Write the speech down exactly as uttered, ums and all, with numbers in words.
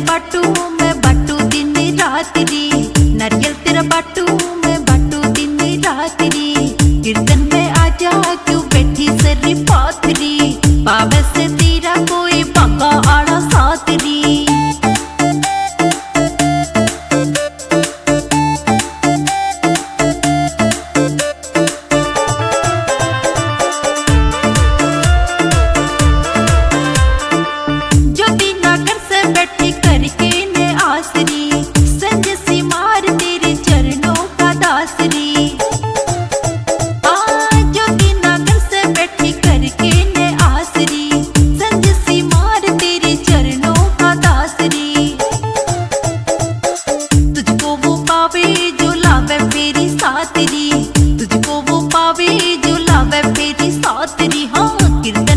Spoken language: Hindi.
बाटू मैं बाटू दिन रात री, नारियल तेरा बाटू मैं बाटू दिन रात री। कीर्तन में आजा क्यों बैठी सरी पाथरी, पावे से तेरा कोई बाका आड़ा साथ री। तुझको वो पावे जो लावे मेरी साथ री। हाँ कीर्तन